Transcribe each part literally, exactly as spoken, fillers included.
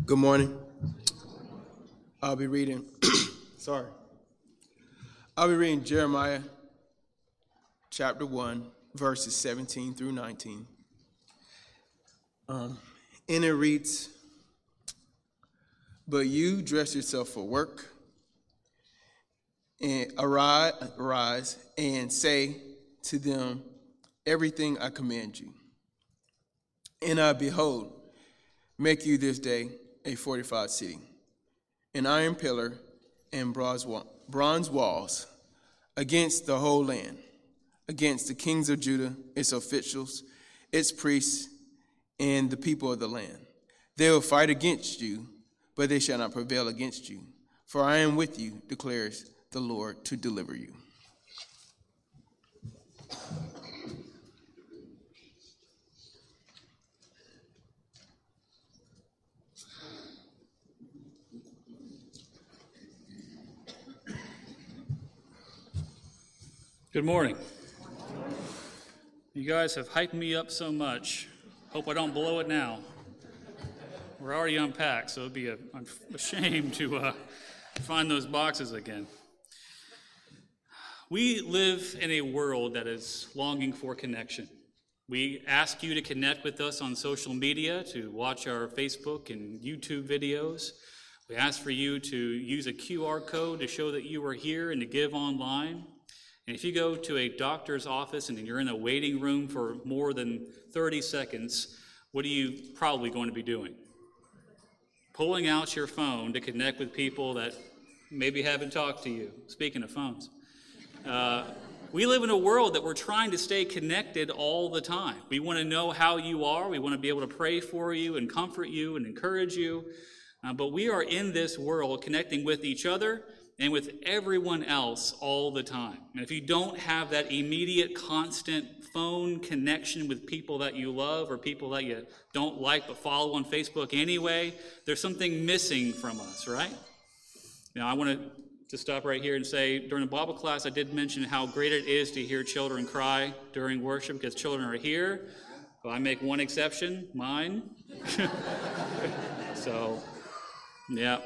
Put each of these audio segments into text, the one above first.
Good morning. I'll be reading, sorry. I'll be reading Jeremiah chapter one, verses seventeen through nineteen. Um, and it reads, "But you dress yourself for work, and arise, arise and say to them everything I command you. And I, behold, make you this day a fortified city, an iron pillar and bronze wall, bronze walls against the whole land, against the kings of Judah, its officials, its priests, and the people of the land. They will fight against you, but they shall not prevail against you. For I am with you, declares the Lord, to deliver you." Good morning. You guys have hyped me up so much. Hope I don't blow it now. We're already unpacked, so it'd be a, I'm ashamed to uh, find those boxes again. We live in a world that is longing for connection. We ask you to connect with us on social media, to watch our Facebook and YouTube videos. We ask for you to use a Q R code to show that you are here and to give online. And if you go to a doctor's office and you're in a waiting room for more than thirty seconds, what are you probably going to be doing? Pulling out your phone to connect with people that maybe haven't talked to you. Speaking of phones. Uh, we live in a world that we're trying to stay connected all the time. We want to know how you are. We want to be able to pray for you and comfort you and encourage you. Uh, but we are in this world connecting with each other and with everyone else all the time. And if you don't have that immediate, constant phone connection with people that you love or people that you don't like but follow on Facebook anyway, there's something missing from us, right? Now, I want to, to stop right here and say, during the Bible class, I did mention how great it is to hear children cry during worship because children are here. But I make one exception, mine. so, yeah.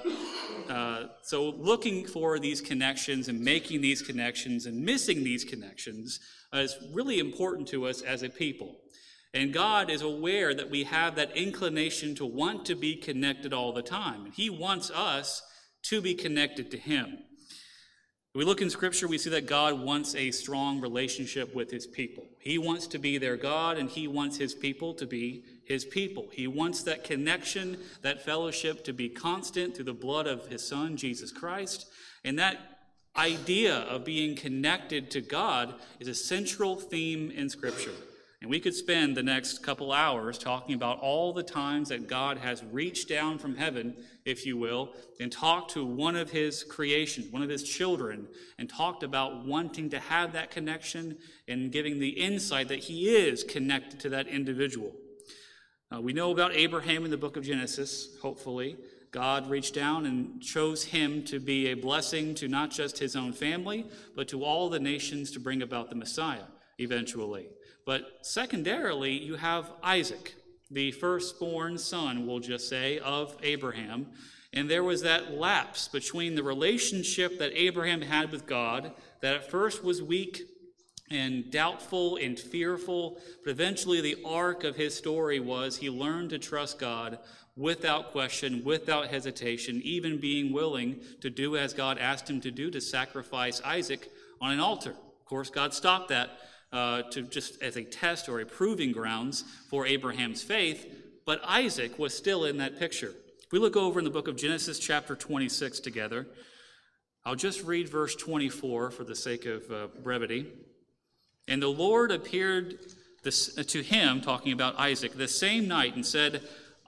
Uh, so looking for these connections and making these connections and missing these connections uh, is really important to us as a people. And God is aware that we have that inclination to want to be connected all the time. And He wants us to be connected to Him. When we look in Scripture, we see that God wants a strong relationship with His people. He wants to be their God, and He wants His people to be His people. He wants that connection, that fellowship to be constant through the blood of His Son, Jesus Christ. And that idea of being connected to God is a central theme in Scripture. And we could spend the next couple hours talking about all the times that God has reached down from heaven, if you will, and talked to one of His creations, one of His children, and talked about wanting to have that connection and giving the insight that He is connected to that individual. Uh, we know about Abraham in the book of Genesis, hopefully. God reached down and chose him to be a blessing to not just his own family, but to all the nations to bring about the Messiah eventually. But secondarily, you have Isaac, the firstborn son, we'll just say, of Abraham. And there was that lapse between the relationship that Abraham had with God that at first was weak and doubtful and fearful, but eventually the arc of his story was he learned to trust God without question, without hesitation, even being willing to do as God asked him to do, to sacrifice Isaac on an altar. Of course, God stopped that uh, to just as a test or a proving grounds for Abraham's faith, but Isaac was still in that picture. If we look over in the book of Genesis chapter twenty-six together, I'll just read verse twenty-four for the sake of uh, brevity. "And the Lord appeared this, uh, to him," talking about Isaac, "the same night and said,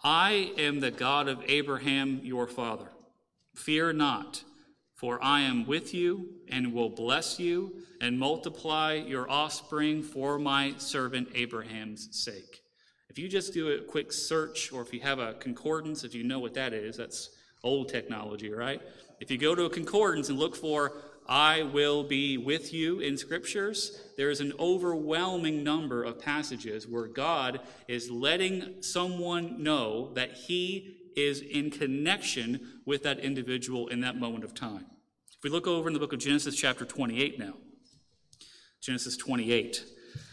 I am the God of Abraham your father. Fear not, for I am with you and will bless you and multiply your offspring for my servant Abraham's sake." If you just do a quick search, or if you have a concordance, if you know what that is, that's old technology, right? If you go to a concordance and look for I will be with you in scriptures, there is an overwhelming number of passages where God is letting someone know that he is in connection with that individual in that moment of time. If we look over in the book of Genesis chapter twenty-eight now, Genesis twenty-eight,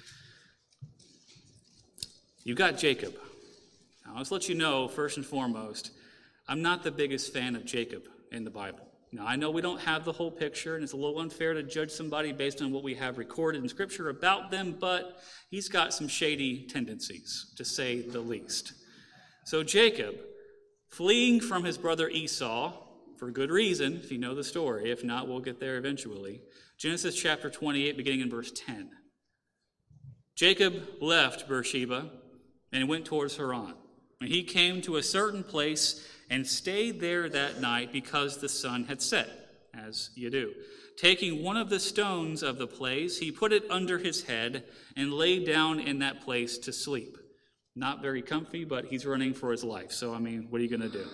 you've got Jacob. Now, let's let you know, first and foremost, I'm not the biggest fan of Jacob in the Bible. Now, I know we don't have the whole picture, and it's a little unfair to judge somebody based on what we have recorded in Scripture about them, but he's got some shady tendencies, to say the least. So Jacob, fleeing from his brother Esau, for good reason, if you know the story. If not, we'll get there eventually. Genesis chapter twenty-eight, beginning in verse ten. Jacob left Beersheba and went towards Haran. And he came to a certain place and stayed there that night because the sun had set, as you do. Taking one of the stones of the place, he put it under his head and lay down in that place to sleep. Not very comfy, but he's running for his life. So, I mean, what are you going to do?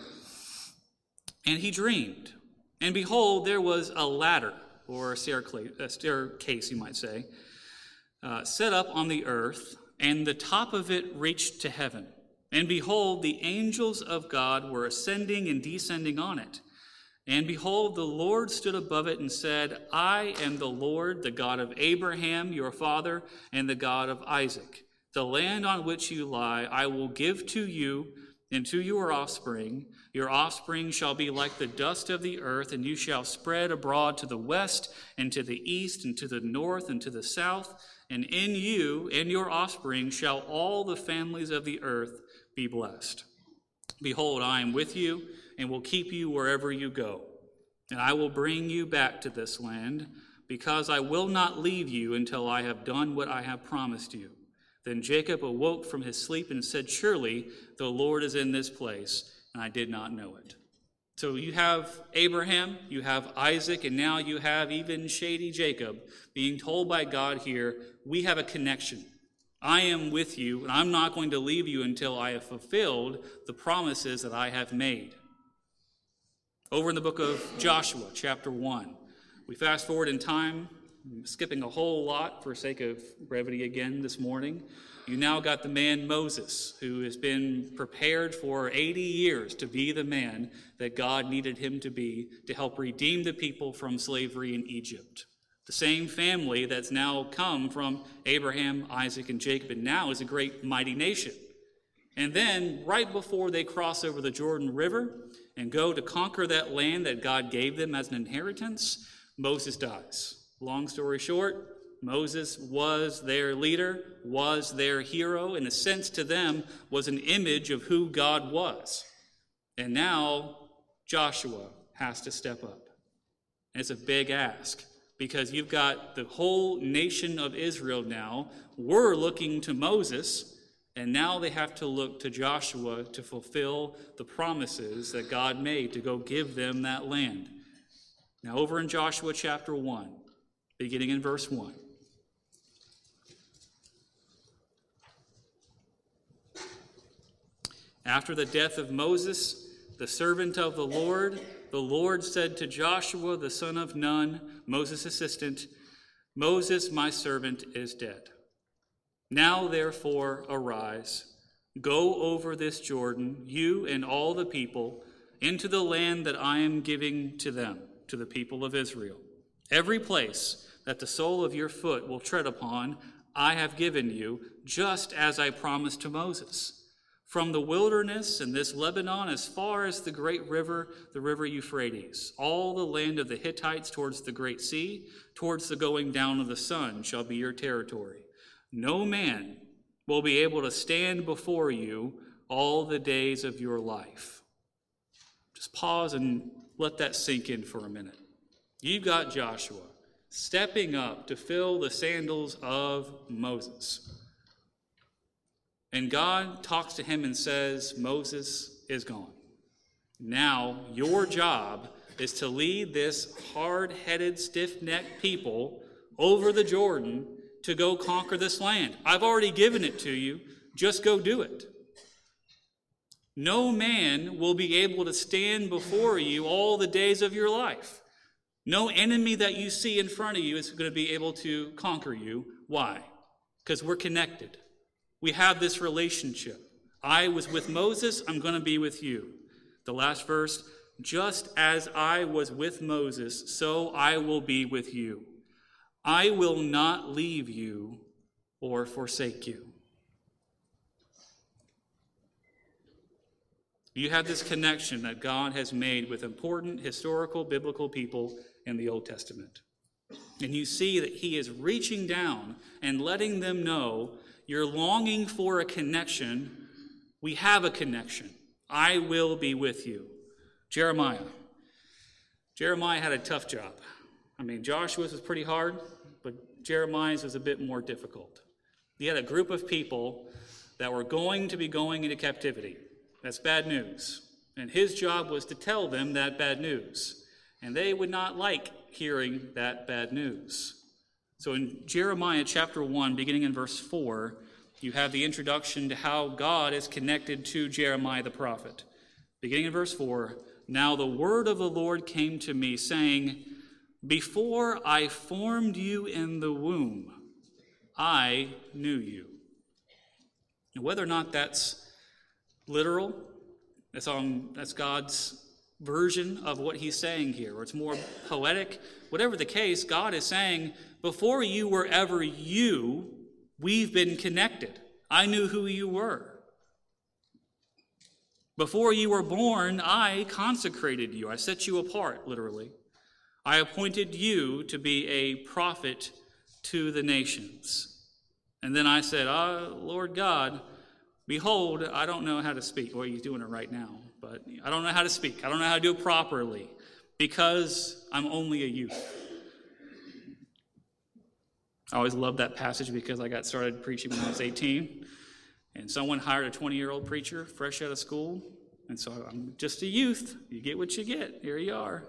And he dreamed, and behold, there was a ladder, or a staircase, you might say, uh, set up on the earth, and the top of it reached to heaven. And behold, the angels of God were ascending and descending on it. And behold, the Lord stood above it and said, I am the Lord, the God of Abraham, your father, and the God of Isaac. The land on which you lie I will give to you and to your offspring. Your offspring shall be like the dust of the earth, and you shall spread abroad to the west and to the east and to the north and to the south. And in you and your offspring shall all the families of the earth be blessed. Behold, I am with you and will keep you wherever you go. And I will bring you back to this land, because I will not leave you until I have done what I have promised you. Then Jacob awoke from his sleep and said, surely the Lord is in this place, and I did not know it. So you have Abraham, you have Isaac, and now you have even shady Jacob being told by God here, we have a connection. I am with you, and I'm not going to leave you until I have fulfilled the promises that I have made. Over in the book of Joshua, chapter one, we fast forward in time, skipping a whole lot for sake of brevity again this morning. You now got the man Moses, who has been prepared for eighty years to be the man that God needed him to be to help redeem the people from slavery in Egypt. The same family that's now come from Abraham, Isaac, and Jacob, and now is a great mighty nation. And then, right before they cross over the Jordan River and go to conquer that land that God gave them as an inheritance, Moses dies. Long story short, Moses was their leader, was their hero, in a sense to them was an image of who God was. And now Joshua has to step up. And it's a big ask, because you've got the whole nation of Israel now. We're looking to Moses, and now they have to look to Joshua to fulfill the promises that God made to go give them that land. Now over in Joshua chapter one, beginning in verse one. After the death of Moses, the servant of the Lord, the Lord said to Joshua, the son of Nun, Moses' assistant, Moses, my servant, is dead. Now, therefore, arise, go over this Jordan, you and all the people, into the land that I am giving to them, to the people of Israel. Every place that the sole of your foot will tread upon, I have given you, just as I promised to Moses. From the wilderness and this Lebanon as far as the great river, the river Euphrates, all the land of the Hittites towards the great sea, towards the going down of the sun shall be your territory. No man will be able to stand before you all the days of your life. Just pause and let that sink in for a minute. You've got Joshua stepping up to fill the sandals of Moses. And God talks to him and says, Moses is gone. Now your job is to lead this hard-headed, stiff-necked people over the Jordan to go conquer this land. I've already given it to you. Just go do it. No man will be able to stand before you all the days of your life. No enemy that you see in front of you is going to be able to conquer you. Why? Because we're connected. We have this relationship. I was with Moses, I'm going to be with you. The last verse, just as I was with Moses, so I will be with you. I will not leave you or forsake you. You have this connection that God has made with important historical biblical people in the Old Testament. And you see that he is reaching down and letting them know you're longing for a connection. We have a connection. I will be with you. Jeremiah. Jeremiah had a tough job. I mean, Joshua's was pretty hard, but Jeremiah's was a bit more difficult. He had a group of people that were going to be going into captivity. That's bad news. And his job was to tell them that bad news. And they would not like hearing that bad news. So in Jeremiah chapter one, beginning in verse four, you have the introduction to how God is connected to Jeremiah the prophet. Beginning in verse four, now the word of the Lord came to me, saying, before I formed you in the womb, I knew you. Now, whether or not that's literal, that's, on, that's God's version of what he's saying here, or it's more poetic. Whatever the case, God is saying, before you were ever you, we've been connected. I knew who you were. Before you were born, I consecrated you. I set you apart, literally. I appointed you to be a prophet to the nations. And then I said, ah, Lord God, behold, I don't know how to speak. Well, he's doing it right now, but I don't know how to speak. I don't know how to do it properly because I'm only a youth. I always loved that passage because I got started preaching when I was eighteen, and someone hired a twenty-year-old preacher fresh out of school, and so I'm just a youth. You get what you get. Here you are.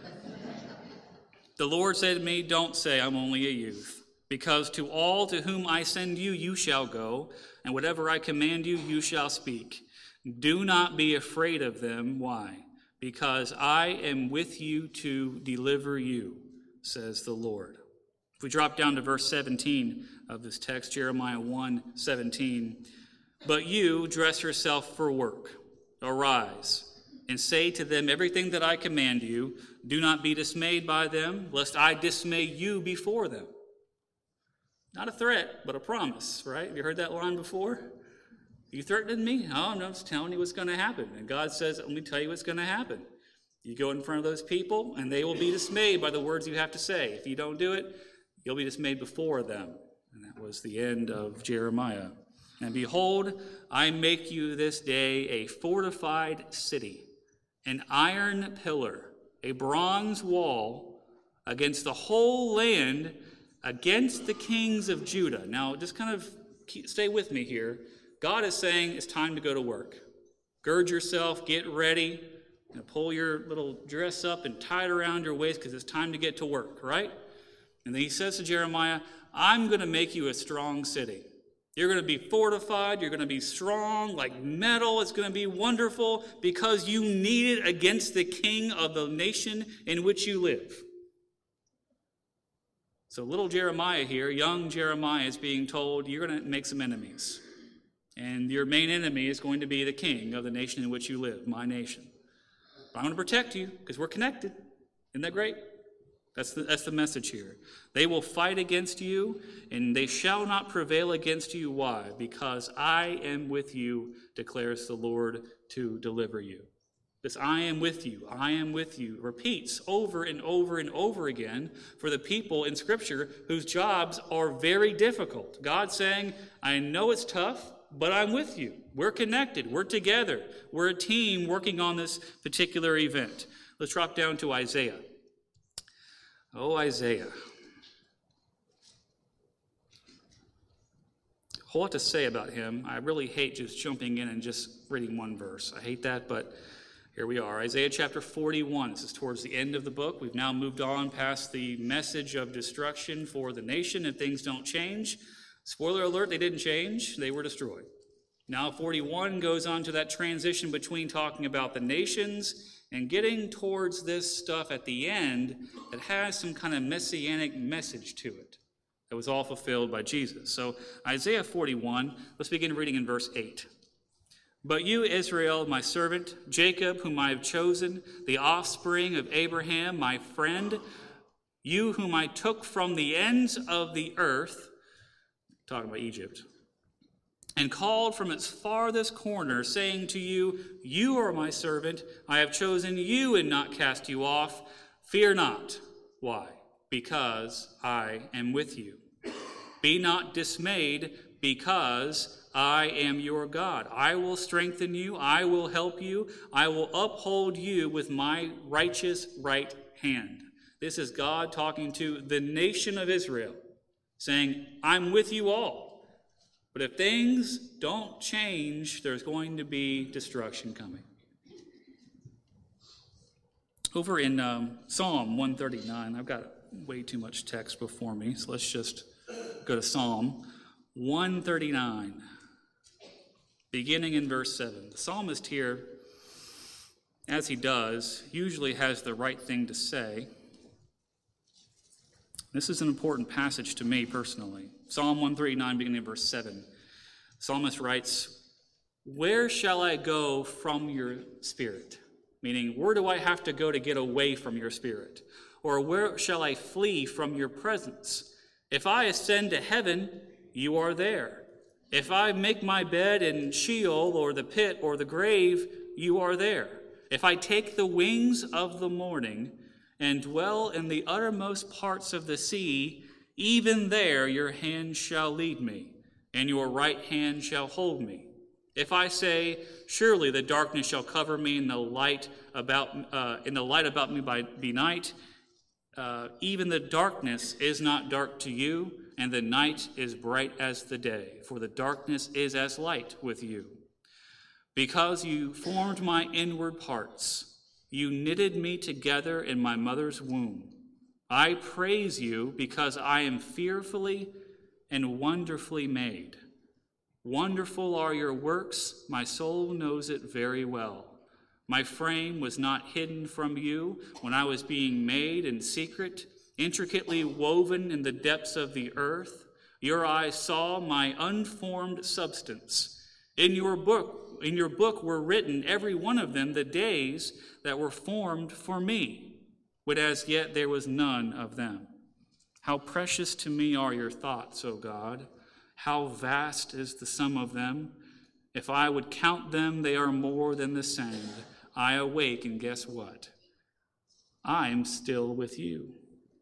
The Lord said to me, don't say I'm only a youth, because to all to whom I send you, you shall go, and whatever I command you, you shall speak. Do not be afraid of them. Why? Because I am with you to deliver you, says the Lord. If we drop down to verse seventeen of this text, Jeremiah one seventeen, but you dress yourself for work. Arise, and say to them everything that I command you. Do not be dismayed by them, lest I dismay you before them. Not a threat, but a promise, right? Have you heard that line before? You threatening me? Oh, no, I'm just telling you what's going to happen. And God says, let me tell you what's going to happen. You go in front of those people, and they will be dismayed by the words you have to say. If you don't do it, you'll be dismayed before them. And that was the end of Jeremiah. And behold, I make you this day a fortified city, an iron pillar, a bronze wall against the whole land, against the kings of Judah. Now, just kind of keep, stay with me here. God is saying it's time to go to work. Gird yourself, get ready, and pull your little dress up and tie it around your waist because it's time to get to work, right? And then he says to Jeremiah, I'm going to make you a strong city. You're going to be fortified. You're going to be strong like metal. It's going to be wonderful because you need it against the king of the nation in which you live. So little Jeremiah here, young Jeremiah, is being told you're going to make some enemies. And your main enemy is going to be the king of the nation in which you live, my nation. But I'm going to protect you because we're connected. Isn't that great? That's the, that's the message here. They will fight against you, and they shall not prevail against you. Why? Because I am with you, declares the Lord, to deliver you. This I am with you, I am with you, repeats over and over and over again for the people in Scripture whose jobs are very difficult. God saying, I know it's tough, but I'm with you. We're connected. We're together. We're a team working on this particular event. Let's drop down to Isaiah. Oh, Isaiah. A whole lot to say about him. I really hate just jumping in and just reading one verse. I hate that, but here we are. Isaiah chapter forty-one. This is towards the end of the book. We've now moved on past the message of destruction for the nation if things don't change. Spoiler alert, they didn't change. They were destroyed. Now forty-one goes on to that transition between talking about the nations and getting towards this stuff at the end that has some kind of messianic message to it that was all fulfilled by Jesus. So Isaiah forty-one, let's begin reading in verse eight. But you, Israel, my servant, Jacob, whom I have chosen, the offspring of Abraham, my friend, you whom I took from the ends of the earth, talking about Egypt, and called from its farthest corner, saying to you, you are my servant, I have chosen you and not cast you off. Fear not. Why? Because I am with you. Be not dismayed, because I am your God. I will strengthen you. I will help you. I will uphold you with my righteous right hand. This is God talking to the nation of Israel, saying, I'm with you all. But if things don't change, there's going to be destruction coming. Over in um, Psalm one thirty-nine, I've got way too much text before me, so let's just go to Psalm one thirty-nine, beginning in verse seven. The psalmist here, as he does, usually has the right thing to say. This is an important passage to me personally. Psalm one thirty-nine, beginning in verse seven. The psalmist writes, where shall I go from your spirit? Meaning, where do I have to go to get away from your spirit? Or where shall I flee from your presence? If I ascend to heaven, you are there. If I make my bed in Sheol or the pit or the grave, you are there. If I take the wings of the morning and dwell in the uttermost parts of the sea, even there your hand shall lead me, and your right hand shall hold me. If I say, surely the darkness shall cover me, and the light about uh, in the light about me by be night, uh, even the darkness is not dark to you, and the night is bright as the day, for the darkness is as light with you. Because you formed my inward parts, you knitted me together in my mother's womb. I praise you because I am fearfully and wonderfully made. Wonderful are your works, my soul knows it very well. My frame was not hidden from you when I was being made in secret, intricately woven in the depths of the earth. Your eyes saw my unformed substance. In your book, in your book were written, every one of them, the days that were formed for me, but as yet there was none of them. How precious to me are your thoughts, O God. How vast is the sum of them. If I would count them, they are more than the sand. I awake, and guess what? I am still with you.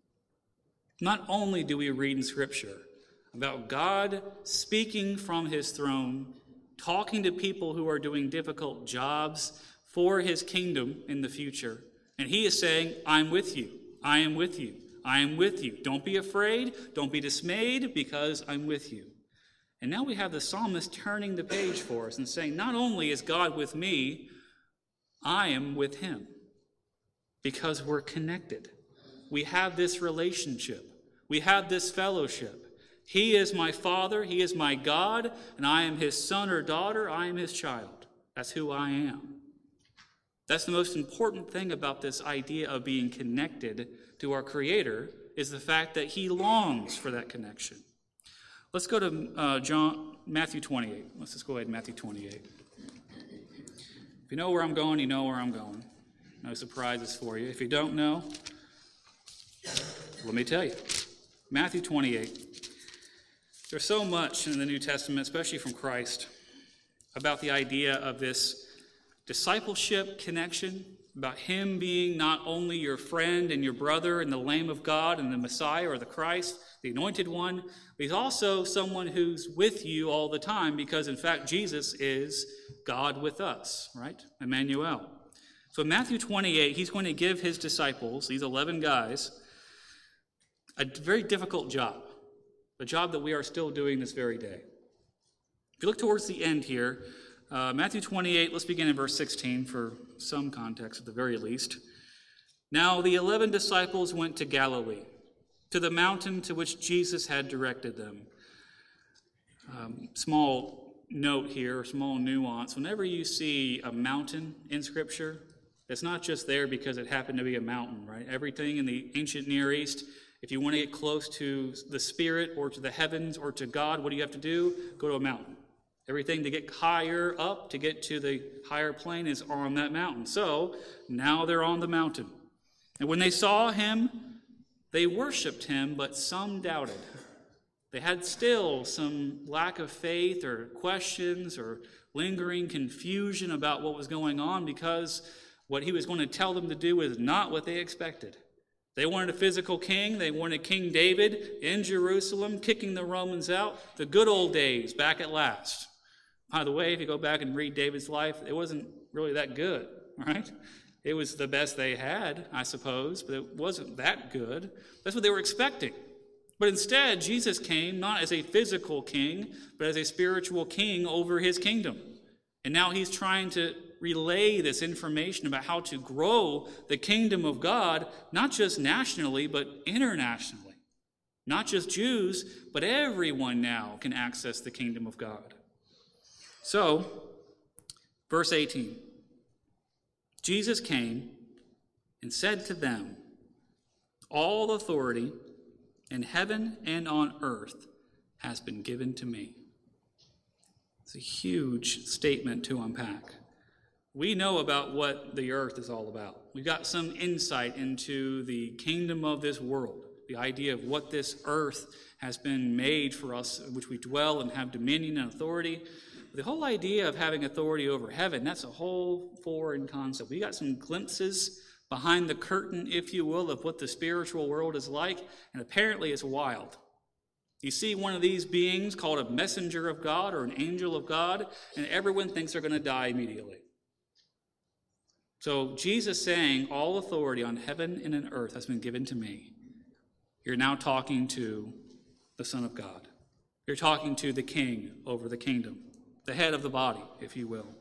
Not only do we read in Scripture about God speaking from his throne, talking to people who are doing difficult jobs for his kingdom in the future, and he is saying, I'm with you, I am with you, I am with you. Don't be afraid, don't be dismayed, because I'm with you. And now we have the psalmist turning the page for us and saying, not only is God with me, I am with him, because we're connected. We have this relationship. We have this fellowship. He is my Father, he is my God, and I am his son or daughter, I am his child. That's who I am. That's the most important thing about this idea of being connected to our Creator, is the fact that he longs for that connection. Let's go to uh, John Matthew twenty-eight. Let's just go ahead, Matthew twenty-eight. If you know where I'm going, you know where I'm going. No surprises for you. If you don't know, let me tell you. Matthew twenty-eight. There's so much in the New Testament, especially from Christ, about the idea of this discipleship connection, about him being not only your friend and your brother and the Lamb of God and the Messiah or the Christ, the Anointed One, but he's also someone who's with you all the time, because in fact Jesus is God with us, right? Emmanuel. So in Matthew twenty-eight, he's going to give his disciples, these eleven guys, a very difficult job, a job that we are still doing this very day. If you look towards the end here, uh, Matthew twenty-eight, let's begin in verse sixteen for some context at the very least. Now the eleven disciples went to Galilee, to the mountain to which Jesus had directed them. Um, small note here, small nuance. Whenever you see a mountain in Scripture, It's not just there because it happened to be a mountain, right? Everything in the ancient Near East, if you want to get close to the Spirit or to the heavens or to God, what do you have to do? Go to a mountain. Everything to get higher up, to get to the higher plane, is on that mountain. So now they're on the mountain. And when they saw him, they worshiped him, but some doubted. They had still some lack of faith or questions or lingering confusion about what was going on, because what he was going to tell them to do was not what they expected. They wanted a physical king. They wanted King David in Jerusalem, kicking the Romans out. The good old days back at last. By the way, if you go back and read David's life, it wasn't really that good, right? It was the best they had, I suppose, but it wasn't that good. That's what they were expecting. But instead, Jesus came not as a physical king, but as a spiritual king over his kingdom. And now he's trying to relay this information about how to grow the kingdom of God, not just nationally, but internationally. Not just Jews, but everyone now can access the kingdom of God. So, verse eighteen, Jesus came and said to them, "All authority in heaven and on earth has been given to me." It's a huge statement to unpack. We know about what the earth is all about. We've got some insight into the kingdom of this world, the idea of what this earth has been made for us, in which we dwell and have dominion and authority. The whole idea of having authority over heaven, that's a whole foreign concept. We got some glimpses behind the curtain, if you will, of what the spiritual world is like, and apparently it's wild. You see one of these beings called a messenger of God or an angel of God, and everyone thinks they're going to die immediately. So Jesus saying, all authority on heaven and on earth has been given to me. You're now talking to the Son of God. You're talking to the king over the kingdom, the head of the body, if you will.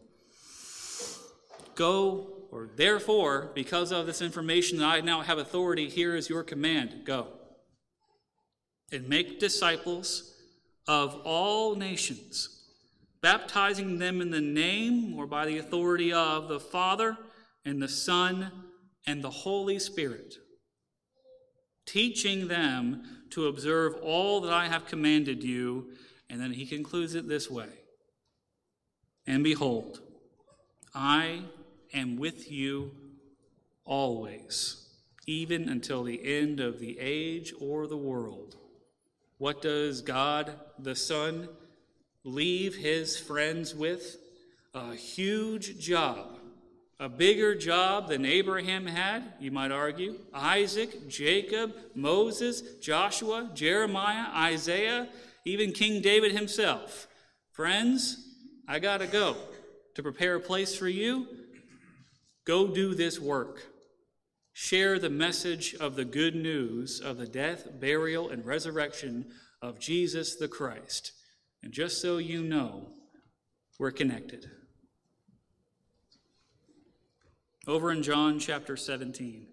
Go, or therefore, because of this information that I now have authority, here is your command. Go and make disciples of all nations, baptizing them in the name or by the authority of the Father and the Son and the Holy Spirit, teaching them to observe all that I have commanded you. And then he concludes it this way. And behold, I am with you always, even until the end of the age or the world. What does God the Son leave his friends with? A huge job, a bigger job than Abraham had, you might argue. Isaac, Jacob, Moses, Joshua, Jeremiah, Isaiah, even King David himself. Friends, I got to go to prepare a place for you. Go do this work. Share the message of the good news of the death, burial, and resurrection of Jesus the Christ. And just so you know, we're connected. Over in John chapter seventeen,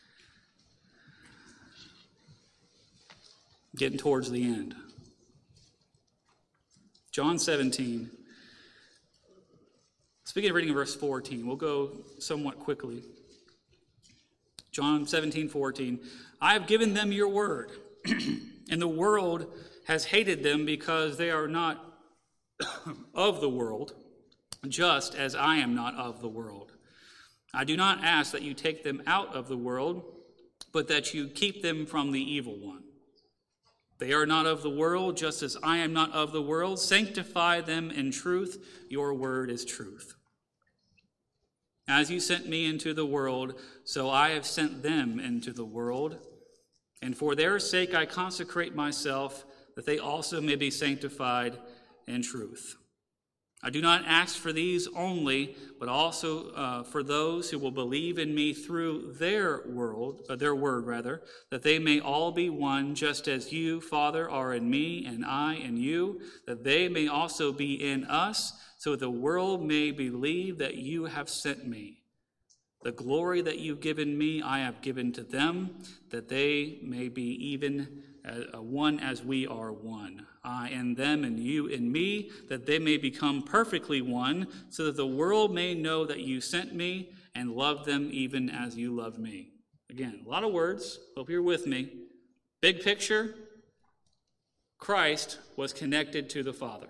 getting towards the end. John seventeen. Let's begin reading in verse fourteen. We'll go somewhat quickly. John seventeen, fourteen. I have given them your word, and the world has hated them because they are not of the world, just as I am not of the world. I do not ask that you take them out of the world, but that you keep them from the evil one. They are not of the world, just as I am not of the world. Sanctify them in truth. Your word is truth. As you sent me into the world, so I have sent them into the world. And for their sake I consecrate myself, that they also may be sanctified in truth. I do not ask for these only, but also uh, for those who will believe in me through their world, uh, their word rather, that they may all be one, just as you, Father, are in me, and I in you, that they may also be in us, so that the world may believe that you have sent me. The glory that you've given me, I have given to them, that they may be even uh, one as we are one. I in them and you in me, that they may become perfectly one, so that the world may know that you sent me and love them even as you loved me. Again, a lot of words. Hope you're with me. Big picture, Christ was connected to the Father.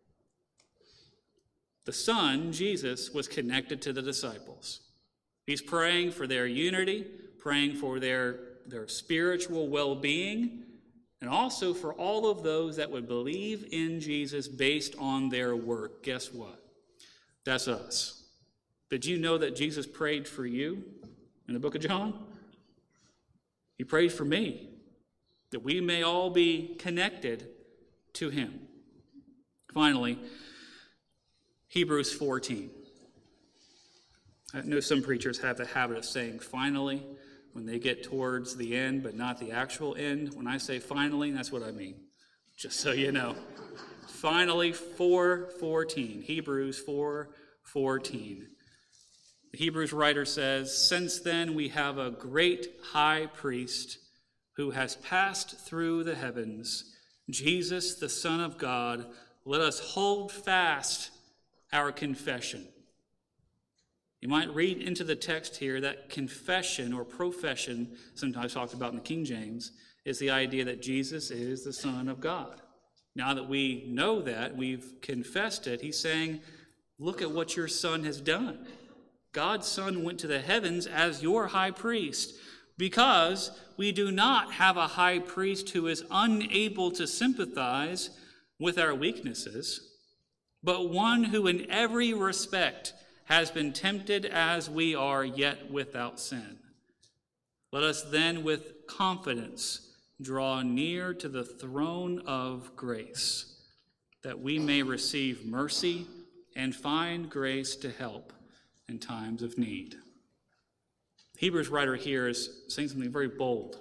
The Son, Jesus, was connected to the disciples. He's praying for their unity, praying for their, their spiritual well-being, and also for all of those that would believe in Jesus based on their work. Guess what? That's us. Did you know that Jesus prayed for you in the book of John? He prayed for me, that we may all be connected to him. Finally, Hebrews fourteen. I know some preachers have the habit of saying finally when they get towards the end, but not the actual end. When I say finally, that's what I mean, just so you know. Finally, four fourteen, Hebrews four fourteen. The Hebrews writer says, "Since then we have a great high priest who has passed through the heavens, Jesus, the Son of God. Let us hold fast our confession." You might read into the text here that confession or profession, sometimes talked about in the King James, is the idea that Jesus is the Son of God. Now that we know that, we've confessed it, he's saying, look at what your Son has done. God's Son went to the heavens as your high priest, because we do not have a high priest who is unable to sympathize with our weaknesses, but one who in every respect has been tempted as we are, yet without sin. Let us then with confidence draw near to the throne of grace, that we may receive mercy and find grace to help in times of need. The Hebrews writer here is saying something very bold.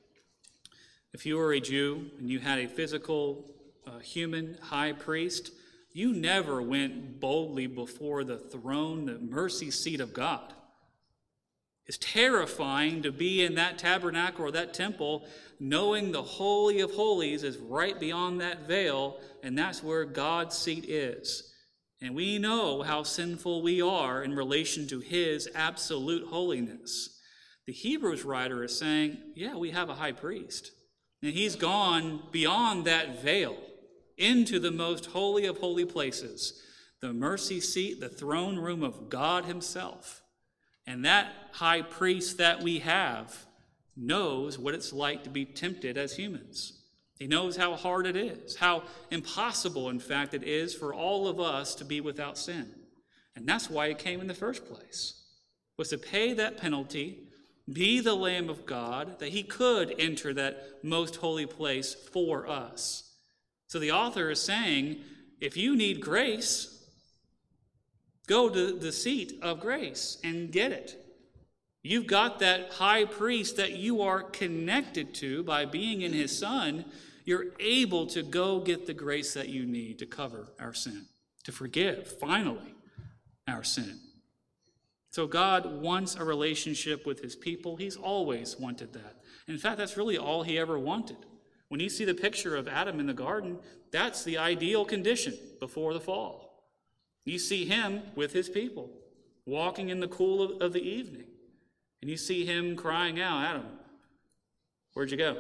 If you were a Jew and you had a physical uh, human high priest, you never went boldly before the throne, the mercy seat of God. It's terrifying to be in that tabernacle or that temple, knowing the Holy of Holies is right beyond that veil, and that's where God's seat is. And we know how sinful we are in relation to his absolute holiness. The Hebrews writer is saying, yeah, we have a high priest. And he's gone beyond that veil into the most holy of holy places, the mercy seat, the throne room of God himself. And that high priest that we have knows what it's like to be tempted as humans. He knows how hard it is, how impossible, in fact, it is for all of us to be without sin. And that's why he came in the first place, was to pay that penalty, be the Lamb of God, that he could enter that most holy place for us. So the author is saying, if you need grace, go to the seat of grace and get it. You've got that high priest that you are connected to by being in his Son. You're able to go get the grace that you need to cover our sin, to forgive, finally, our sin. So God wants a relationship with his people. He's always wanted that. In fact, that's really all he ever wanted. When you see the picture of Adam in the garden, that's the ideal condition before the fall. You see him with his people, walking in the cool of, of the evening. And you see him crying out, Adam, where'd you go?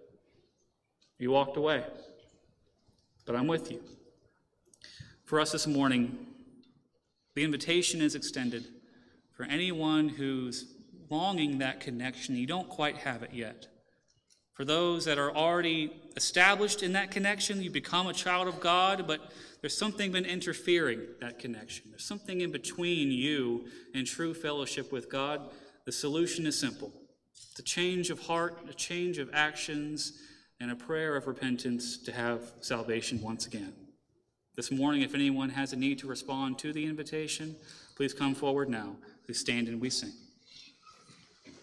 You walked away, but I'm with you. For us this morning, the invitation is extended for anyone who's longing that connection. You don't quite have it yet. For those that are already established in that connection, you become a child of God, but there's something been interfering that connection. There's something in between you and true fellowship with God. The solution is simple. It's a change of heart, a change of actions, and a prayer of repentance to have salvation once again. This morning, if anyone has a need to respond to the invitation, please come forward now. Please stand and we sing.